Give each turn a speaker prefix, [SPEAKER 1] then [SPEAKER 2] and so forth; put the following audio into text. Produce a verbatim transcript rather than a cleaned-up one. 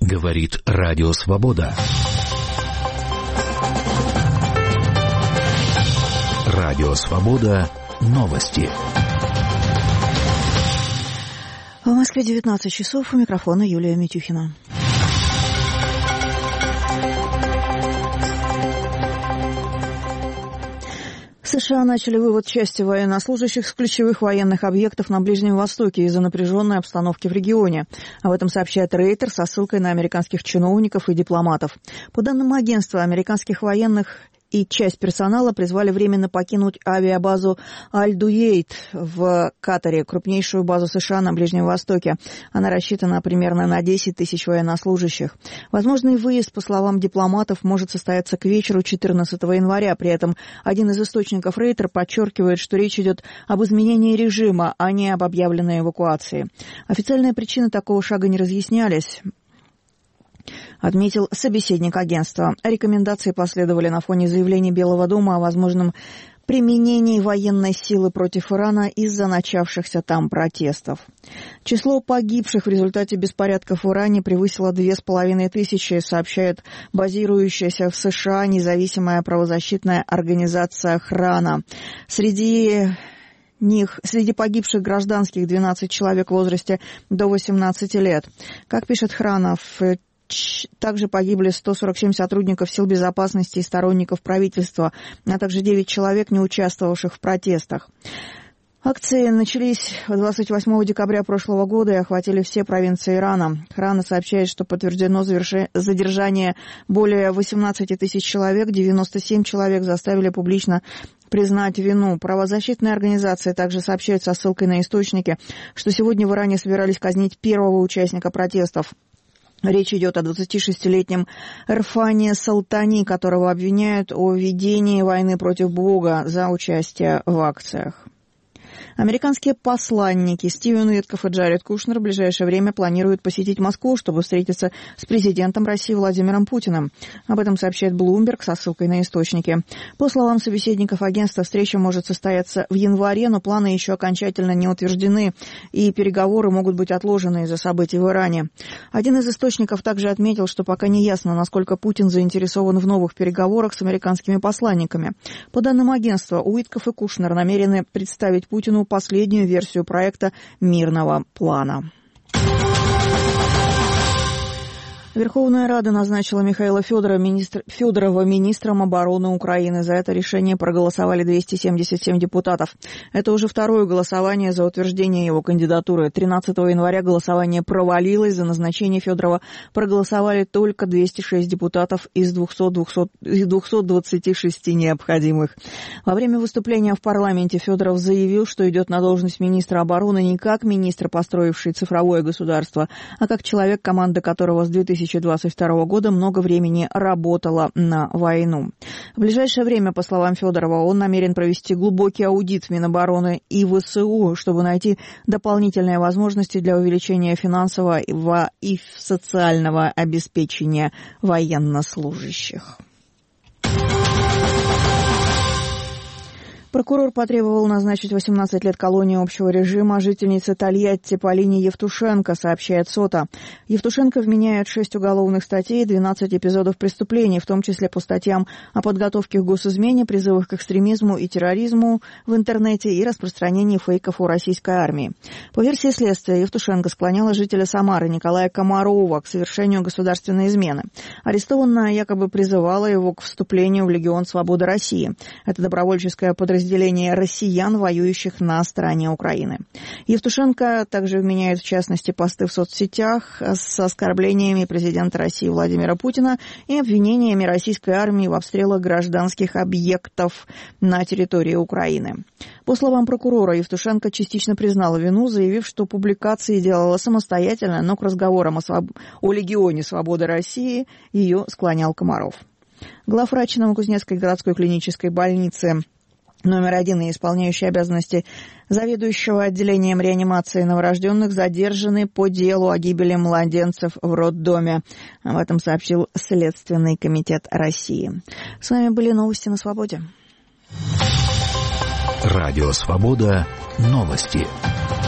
[SPEAKER 1] Говорит Радио Свобода. Радио Свобода. Новости.
[SPEAKER 2] В Москве девятнадцать часов. У микрофона Юлия Митюхина. США начали вывод части военнослужащих с ключевых военных объектов на Ближнем Востоке из-за напряженной обстановки в регионе. Об этом сообщает Рейтер со ссылкой на американских чиновников и дипломатов. По данным агентства, американских военных и часть персонала призвали временно покинуть авиабазу Аль-Дуейт в Катаре, крупнейшую базу США на Ближнем Востоке. Она рассчитана примерно на десять тысяч военнослужащих. Возможный выезд, по словам дипломатов, может состояться к вечеру четырнадцатого января. При этом один из источников Рейтер подчеркивает, что речь идет об изменении режима, а не об объявленной эвакуации. Официальные причины такого шага не разъяснялись, отметил собеседник агентства. Рекомендации последовали на фоне заявлений Белого дома о возможном применении военной силы против Ирана из-за начавшихся там протестов. Число погибших в результате беспорядков в Иране превысило две с половиной тысячи, сообщает базирующаяся в США независимая правозащитная организация «Храна». Среди них, среди погибших гражданских двенадцать человек в возрасте до восемнадцати лет. Как пишет «Храна», в также погибли сто сорок семь сотрудников сил безопасности и сторонников правительства, а также девять человек, не участвовавших в протестах. Акции начались двадцать восьмого декабря прошлого года и охватили все провинции Ирана. Храна сообщает, что подтверждено задержание более восемнадцати тысяч человек, девяносто семь человек заставили публично признать вину. Правозащитные организации также сообщают со ссылкой на источники, что сегодня в Иране собирались казнить первого участника протестов. Речь идет о двадцатишестилетнем Эрфане Салтани, которого обвиняют о ведении войны против Бога за участие в акциях. Американские посланники Стивен Уиткоф и Джаред Кушнер в ближайшее время планируют посетить Москву, чтобы встретиться с президентом России Владимиром Путиным. Об этом сообщает Bloomberg со ссылкой на источники. По словам собеседников агентства, встреча может состояться в январе, но планы еще окончательно не утверждены, и переговоры могут быть отложены из-за событий в Иране. Один из источников также отметил, что пока не ясно, насколько Путин заинтересован в новых переговорах с американскими посланниками. По данным агентства, Уиткоф и Кушнер намерены представить Путину последнюю версию проекта мирного плана. Верховная Рада назначила Михаила Федорова, министр, Федорова министром обороны Украины. За это решение проголосовали двести семьдесят семь депутатов. Это уже второе голосование за утверждение его кандидатуры. тринадцатого января голосование провалилось. За назначение Федорова проголосовали только двести шесть депутатов из двухсот двадцати шести необходимых. Во время выступления в парламенте Федоров заявил, что идет на должность министра обороны не как министр, построивший цифровое государство, а как человек, команда которого с две тысячи двадцать второго года много времени работала на войну. В ближайшее время, по словам Федорова, он намерен провести глубокий аудит в Минобороны и ВСУ, чтобы найти дополнительные возможности для увеличения финансового и социального обеспечения военнослужащих. Прокурор потребовал назначить восемнадцать лет колонии общего режима жительнице Тольятти Полине Евтушенко, сообщает СОТА. Евтушенко вменяет шесть уголовных статей и двенадцать эпизодов преступлений, в том числе по статьям о подготовке к госизмене, призывах к экстремизму и терроризму в интернете и распространении фейков о российской армии. По версии следствия, Евтушенко склоняла жителя Самары Николая Комарова к совершению государственной измены. Арестованная якобы призывала его к вступлению в Легион Свободы России. Это добровольческое подразделение разделение россиян, воюющих на стороне Украины. Евтушенко также вменяет, в частности, посты в соцсетях с оскорблениями президента России Владимира Путина и обвинениями российской армии в обстрелах гражданских объектов на территории Украины. По словам прокурора, Евтушенко частично признала вину, заявив, что публикации делала самостоятельно, но к разговорам о, своб... о Легионе Свободы России ее склонял Комаров. Главврач Новокузнецкой городской клинической больницы номер один и исполняющий обязанности заведующего отделением реанимации новорожденных задержаны по делу о гибели младенцев в роддоме. Об этом сообщил Следственный комитет России. С вами были новости на Свободе.
[SPEAKER 1] Радио Свобода. Новости.